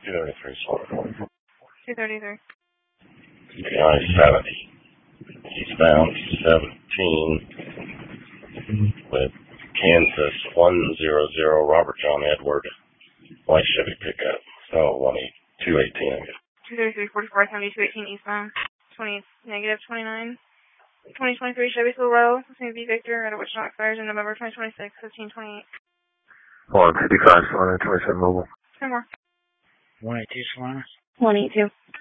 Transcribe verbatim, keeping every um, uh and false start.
two thirty-three, sorry. two thirty-three. I seventy. Eastbound seventeen with Kansas one hundred, Robert John Edward, white Chevy pickup. Oh, one eight two eighteen. two thirty-three, forty-four, seventy-two, eighteen eastbound. twenty, negative twenty-nine. twenty twenty-three Chevy Silverado, Same V Victor, out of which not expires in November twenty twenty-six, fifteen twenty-eight. one fifty-five, one twenty-seven mobile. Ten more. one eighty-two, Solana. one eighty-two.